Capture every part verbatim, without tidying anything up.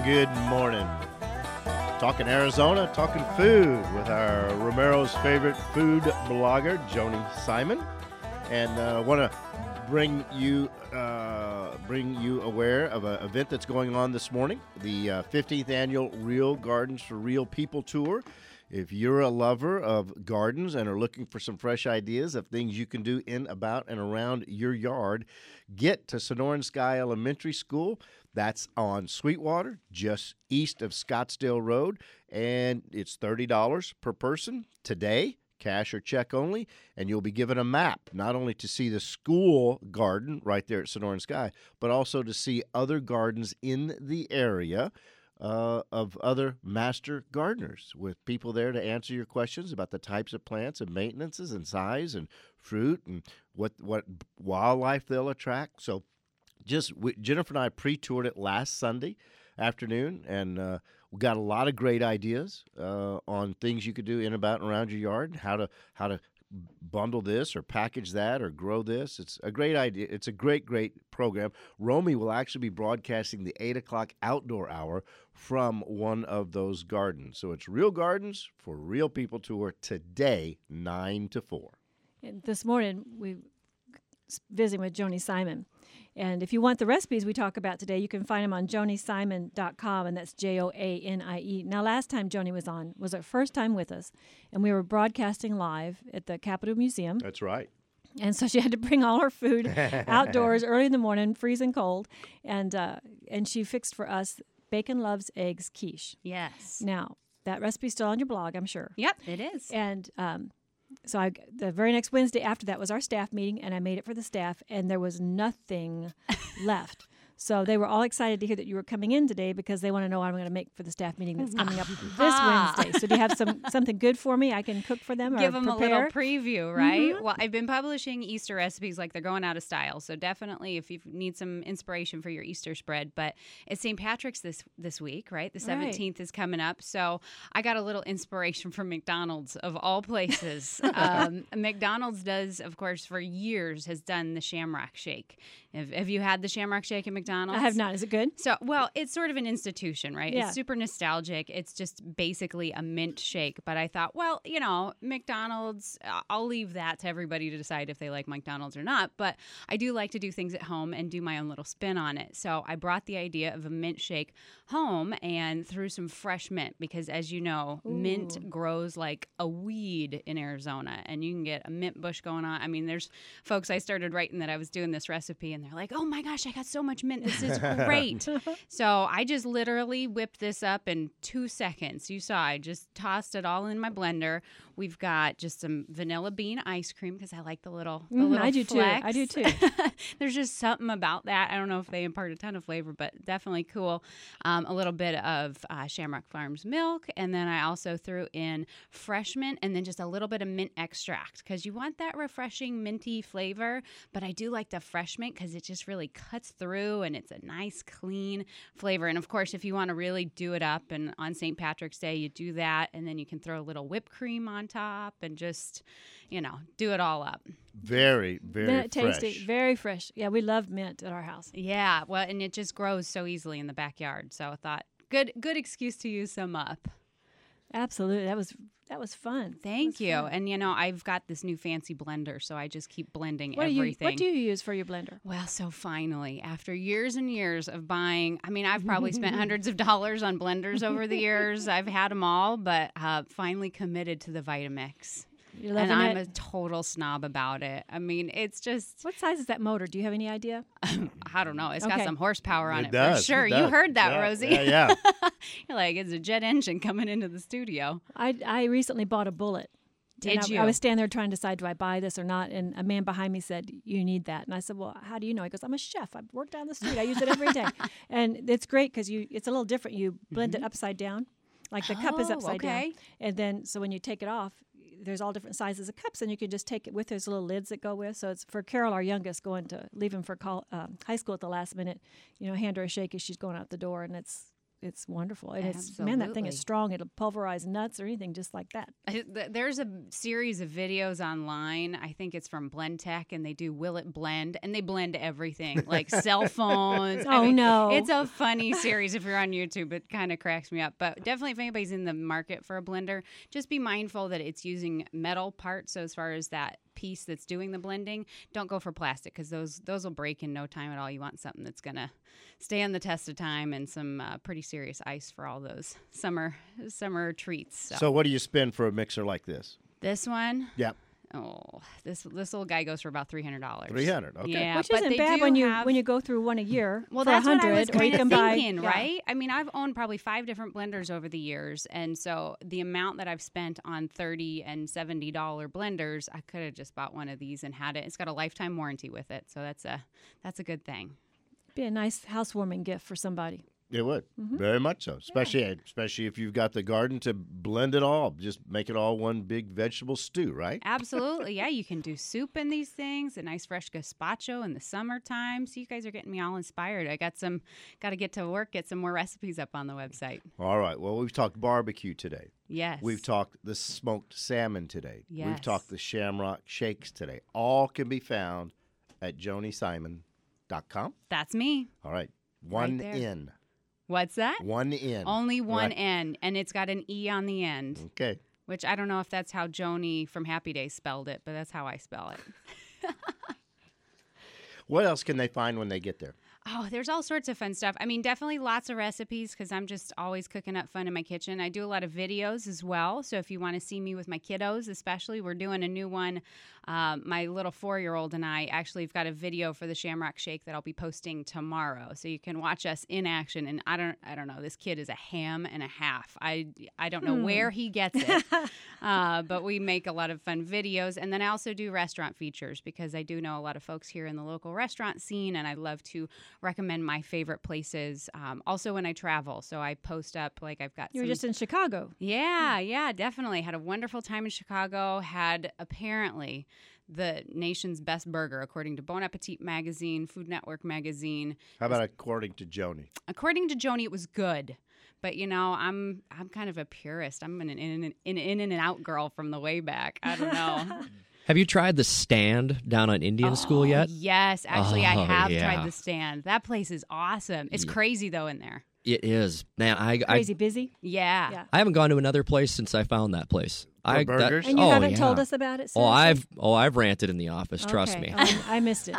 Good morning. Talking Arizona, talking food with our Romero's favorite food blogger, Joni Simon. And I uh, want to bring you uh, bring you aware of an event that's going on this morning, the uh, fifteenth Annual Real Gardens for Real People Tour. If you're a lover of gardens and are looking for some fresh ideas of things you can do in, about, and around your yard, get to Sonoran Sky Elementary School. That's on Sweetwater, just east of Scottsdale Road, and it's thirty dollars per person today, cash or check only, and you'll be given a map, not only to see the school garden right there at Sonoran Sky, but also to see other gardens in the area uh, of other master gardeners, with people there to answer your questions about the types of plants and maintenances and size and fruit and what, what wildlife they'll attract. So Just we, Jennifer and I pre-toured it last Sunday afternoon, and uh, we got a lot of great ideas uh, on things you could do in, about, and around your yard, how to how to bundle this or package that or grow this. It's a great idea. It's a great, great program. Romy will actually be broadcasting the eight o'clock outdoor hour from one of those gardens. So it's Real Gardens for Real People Tour today, nine to four. And this morning, we visiting with Joni Simon. And if you want the recipes we talk about today, you can find them on joni simon dot com, and that's J O A N I E. Now, last time Joni was on was her first time with us, and we were broadcasting live at the Capitol Museum. That's right. And so she had to bring all her food outdoors early in the morning, freezing cold, and uh, and she fixed for us Bacon Loves Eggs quiche. Yes. Now, that recipe's still on your blog, I'm sure. Yep, it is. And um, So I, the very next Wednesday after that was our staff meeting, and I made it for the staff, and there was nothing left. So they were all excited to hear that you were coming in today because they want to know what I'm going to make for the staff meeting that's coming up this Wednesday. So do you have some something good for me I can cook for them or Give them prepare? a little preview, right? Mm-hmm. Well, I've been publishing Easter recipes like they're going out of style. So definitely if you need some inspiration for your Easter spread. But it's Saint Patrick's this this week, right? The seventeenth right. is coming up. So I got a little inspiration from McDonald's, of all places. um, McDonald's does, of course, for years has done the Shamrock Shake. Have, have you had the Shamrock Shake at McDonald's? I have not. Is it good? So, well, it's sort of an institution, right? Yeah. It's super nostalgic. It's just basically a mint shake. But I thought, well, you know, McDonald's, I'll leave that to everybody to decide if they like McDonald's or not. But I do like to do things at home and do my own little spin on it. So I brought the idea of a mint shake home and threw some fresh mint because, as you know, Ooh. mint grows like a weed in Arizona. And you can get a mint bush going on. I mean, there's folks I started writing that I was doing this recipe, and they're like, oh, my gosh, I got so much mint. This is great. So I just literally whipped this up in two seconds. You saw I just tossed it all in my blender. We've got just some vanilla bean ice cream because I like the little, the Mm, little I do flecks. too. I do too. There's just something about that. I don't know if they impart a ton of flavor, but definitely cool. Um, a little bit of uh, Shamrock Farms milk, and then I also threw in fresh mint and then just a little bit of mint extract because you want that refreshing minty flavor. But I do like the fresh mint because it just really cuts through and it's a nice, clean flavor. And of course, if you want to really do it up, and on Saint Patrick's Day, you do that, and then you can throw a little whipped cream on top and just, you know, do it all up. Very, very Mint fresh. tasty, very fresh. Yeah, we love mint at our house. Yeah, well, and it just grows so easily in the backyard. So I thought, good, good excuse to use some up. Absolutely, that was that was fun. Thank was you. fun. And you know, I've got this new fancy blender, so I just keep blending What do you everything. What do you use for your blender? Well, so finally, after years and years of buying, I mean, I've probably spent hundreds of dollars on blenders over the years. I've had them all, but uh, finally committed to the Vitamix. You're loving and I'm it? a total snob about it. I mean, it's just, What size is that motor? Do you have any idea? I don't know. It's Okay. got some horsepower on It it, does, for sure. it You does. heard that, Yeah, Rosie. yeah, yeah. You're like, it's a jet engine coming into the studio. I I recently bought a Bullet. Did And I, you? I was standing there trying to decide, do I buy this or not? And a man behind me said, you need that. And I said, well, how do you know? He goes, I'm a chef. I work down the street. I use it every day. And it's great because you it's a little different. You blend it upside down. Like the cup is Oh, upside okay. down. And then, so when you take it off, there's all different sizes of cups, and you can just take it with. There's little lids that go with. So it's for Carol, our youngest, going to leave him for call, um, high school at the last minute. You know, hand her a shake as she's going out the door, and it's it's wonderful. And it's man, that thing is Absolutely. strong. It'll pulverize nuts or anything just like that. I- th- There's a series of videos online. I think it's from Blend Tech, and they do Will It Blend, and they blend everything, like cell phones. I Oh, mean, no. It's a funny series if you're on YouTube. It kind of cracks me up. But definitely, if anybody's in the market for a blender, just be mindful that it's using metal parts. So as far as that piece that's doing the blending, don't go for plastic because those those will break in no time at all. You want something that's gonna stand the test of time, and some uh, pretty serious ice for all those summer summer treats. So, So what do you spend for a mixer like this? this one, Yep, oh, this this little guy goes for about three hundred dollars. three hundred. Okay. Yeah, Which but isn't they bad do when you have- when you go through one a year Well, for that's a what I was hundred, or you kind can of buy thinking, yeah. right? I mean, I've owned probably five different blenders over the years, and so the amount that I've spent on thirty and seventy dollar blenders, I could have just bought one of these and had it. It's got a lifetime warranty with it, so that's a that's a good thing. Be a nice housewarming gift for somebody. It would Mm-hmm. very much so, especially especially if you've got the garden to blend it all, just make it all one big vegetable stew, right? Absolutely, yeah. You can do soup in these things, a nice fresh gazpacho in the summertime. So you guys are getting me all inspired. I got some, got to get to work, get some more recipes up on the website. All right. Well, we've talked barbecue today. Yes, We've talked the smoked salmon today. We've Yes. talked the shamrock shakes today. All can be found at joni simon dot com. That's me. All right. One there. in. What's that? One in. Only one Right. N, and it's got an E on the end. Okay. Which I don't know if that's how Joni from Happy Days spelled it, but that's how I spell it. What else can they find when they get there? Oh, there's all sorts of fun stuff. I mean, definitely lots of recipes because I'm just always cooking up fun in my kitchen. I do a lot of videos as well. So if you want to see me with my kiddos, especially, we're doing a new one. Um, my little four-year-old and I actually have got a video for the Shamrock Shake that I'll be posting tomorrow, so you can watch us in action. And I don't, I don't know. This kid is a ham and a half. I, I don't know Hmm. where he gets it, uh, but we make a lot of fun videos. And then I also do restaurant features because I do know a lot of folks here in the local restaurant scene, and I love to recommend my favorite places. Um, also, when I travel, so I post up like I've got. You were some, just in Chicago. yeah, yeah, definitely. Had a wonderful time in Chicago. Had apparently the nation's best burger, according to Bon Appetit magazine, Food Network magazine. How about according to Joni? According to Joni, it was good. But you know, I'm I'm kind of a purist. I'm an in in, in, in and out girl from the way back. I don't know. Have you tried the Stand down on Indian School Oh, yet? Yes, actually, I Oh, have yeah. tried the Stand. That place is awesome. It's Yeah. crazy though in there. It is. Man, I, I Crazy busy. Yeah. Yeah. I haven't gone to another place since I found that place. For I, burgers? And you oh, haven't yeah. told us about it. Oh, seriously? I've oh I've ranted in the office. Trust Okay. me. Oh, I missed it.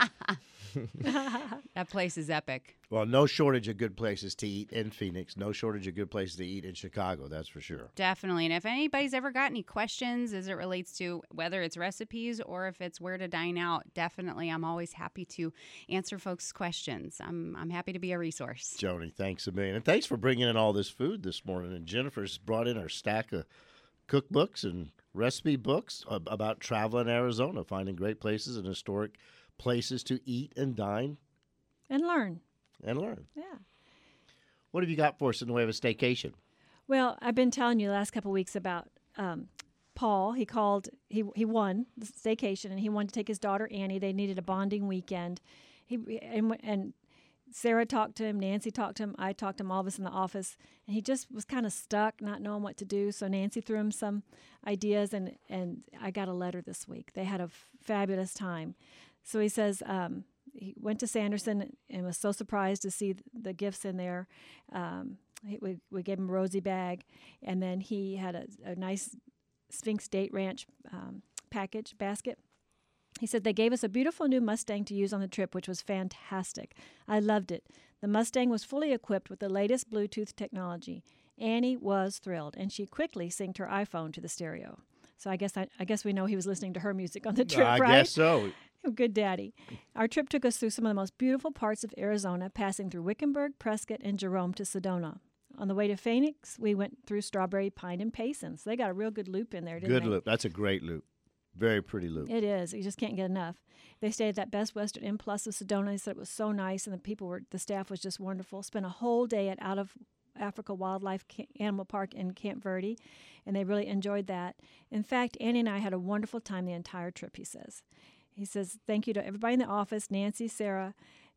That place is epic. Well, no shortage of good places to eat in Phoenix. No shortage of good places to eat in Chicago. That's for sure. Definitely. And if anybody's ever got any questions as it relates to whether it's recipes or if it's where to dine out, definitely I'm always happy to answer folks' questions. I'm I'm happy to be a resource. Joni, thanks a million. And thanks for bringing in all this food this morning. And Jennifer's brought in her stack of cookbooks and recipe books ab- about traveling Arizona, finding great places and historic places to eat and dine And learn. and learn. Yeah. What have you got for us in the way of a staycation? Well, I've been telling you the last couple of weeks about um, Paul. He called. He he won the staycation, and he wanted to take his daughter Annie. They needed a bonding weekend. He and and Sarah talked to him. Nancy talked to him. I talked to him. All of us in the office, and he just was kind of stuck, not knowing what to do. So Nancy threw him some ideas, and and I got a letter this week. They had a f- fabulous time. So he says. Um, He went to Sanderson and was so surprised to see the gifts in there. Um, he, we, we gave him a rosy bag, and then he had a, a nice Sphinx Date Ranch um, package basket. He said they gave us a beautiful new Mustang to use on the trip, which was fantastic. I loved it. The Mustang was fully equipped with the latest Bluetooth technology. Annie was thrilled, and she quickly synced her iPhone to the stereo. So I guess I, I guess we know he was listening to her music on the trip, I right? guess so. Good daddy. Our trip took us through some of the most beautiful parts of Arizona, passing through Wickenburg, Prescott, and Jerome to Sedona. On the way to Phoenix, we went through Strawberry, Pine, and Payson. So they got a real good loop in there, didn't Good they? loop. That's a great loop. Very pretty loop. It is. You just can't get enough. They stayed at that Best Western Inn Plus of Sedona. They said it was so nice, and the people were, the staff was just wonderful. Spent a whole day at Out of Africa Wildlife Ca- Animal Park in Camp Verde, and they really enjoyed that. In fact, Annie and I had a wonderful time the entire trip, he says. He says, thank you to everybody in the office, Nancy, Sarah,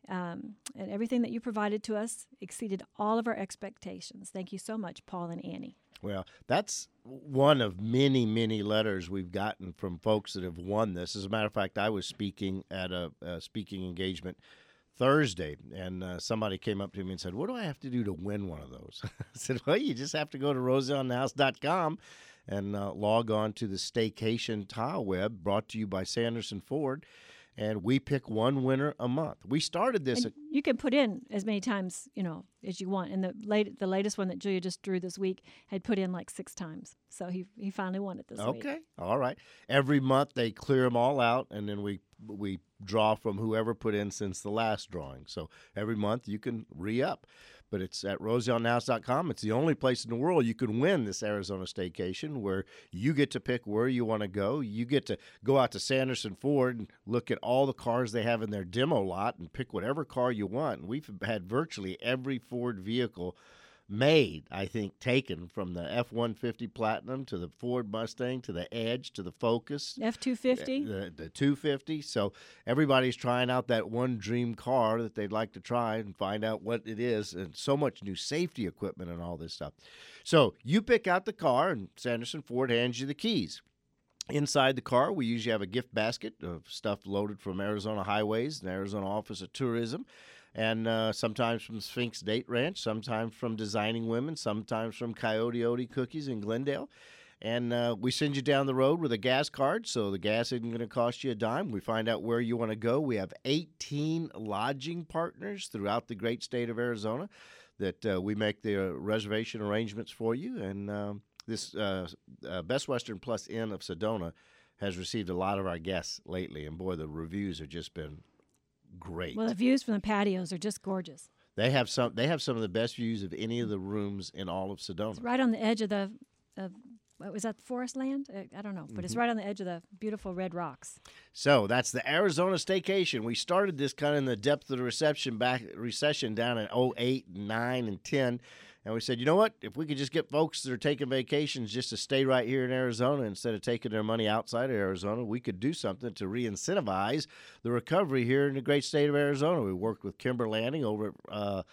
Um, and everything that you provided to us exceeded all of our expectations. Thank you so much, Paul and Annie. Well, that's one of many, many letters we've gotten from folks that have won this. As a matter of fact, I was speaking at a, a speaking engagement Thursday, and uh, somebody came up to me and said, "What do I have to do to win one of those?" I said, "Well, you just have to go to rosie on the house dot com and uh, log on to the Staycation Tile Web, brought to you by Sanderson Ford, and we pick one winner a month." We started this. And you can put in as many times, you know, as you want. And the late, the latest one that Julia just drew this week had put in like six times. So he he finally won it this week. Okay, all right. Every month they clear them all out, and then we we draw from whoever put in since the last drawing. So every month you can re-up. But it's at rosie on the house dot com. It's the only place in the world you can win this Arizona staycation, where you get to pick where you want to go. You get to go out to Sanderson Ford and look at all the cars they have in their demo lot and pick whatever car you want. And we've had virtually every Ford vehicle made, I think, taken, from the F one fifty Platinum to the Ford Mustang to the Edge to the Focus. F two fifty. The, the two fifty. So everybody's trying out that one dream car that they'd like to try and find out what it is, and so much new safety equipment and all this stuff. So you pick out the car, and Sanderson Ford hands you the keys. Inside the car, we usually have a gift basket of stuff loaded from Arizona Highways and Arizona Office of Tourism, and uh, sometimes from Sphinx Date Ranch, sometimes from Designing Women, sometimes from Coyote Oaty Cookies in Glendale. And uh, we send you down the road with a gas card, so the gas isn't going to cost you a dime. We find out where you want to go. We have eighteen lodging partners throughout the great state of Arizona that uh, we make the uh, reservation arrangements for you. And um, this uh, uh, Best Western Plus Inn of Sedona has received a lot of our guests lately, and boy, the reviews have just been great. Well, the views from the patios are just gorgeous. They have some. They have some of the best views of any of the rooms in all of Sedona. It's right on the edge of the, of, what was that, Forest Land? I, I don't know, but mm-hmm. It's right on the edge of the beautiful red rocks. So that's the Arizona Staycation. We started this kind of in the depth of the reception back recession down in oh eight, nine, and ten. And we said, you know what? If we could just get folks that are taking vacations just to stay right here in Arizona instead of taking their money outside of Arizona, we could do something to re-incentivize the recovery here in the great state of Arizona. We worked with Kimber Landing over at uh,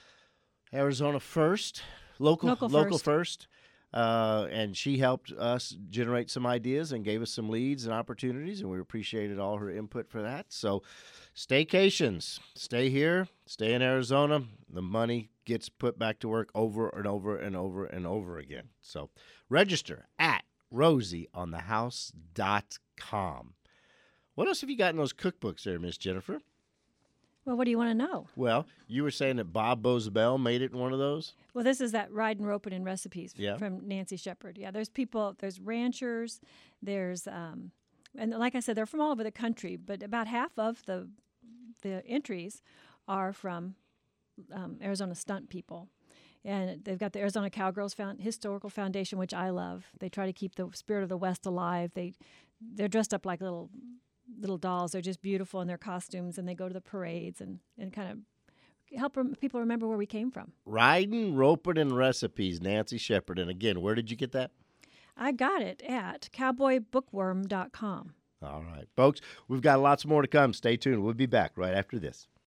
Arizona First, local, local, local first. first. Uh, and she helped us generate some ideas and gave us some leads and opportunities, and we appreciated all her input for that. So staycations, stay here, stay in Arizona. The money gets put back to work over and over and over and over again. So register at rosie on the house dot com. What else have you got in those cookbooks there, Miss Jennifer? Well, what do you want to know? Well, you were saying that Bob Bozabel made it in one of those? Well, this is that Ride and Roping in Recipes yeah. from Nancy Shepard. Yeah, there's people, there's ranchers, there's, um, and like I said, they're from all over the country, but about half of the the entries are from um, Arizona stunt people. And they've got the Arizona Cowgirls Found- Historical Foundation, which I love. They try to keep the spirit of the West alive. They, they're dressed up like little little dolls. They're just beautiful in their costumes, and they go to the parades and, and kind of help rem- people remember where we came from. Riding, Roping, and Recipes, Nancy Shepard. And again, where did you get that? I got it at cowboy bookworm dot com. All right, folks, we've got lots more to come. Stay tuned. We'll be back right after this.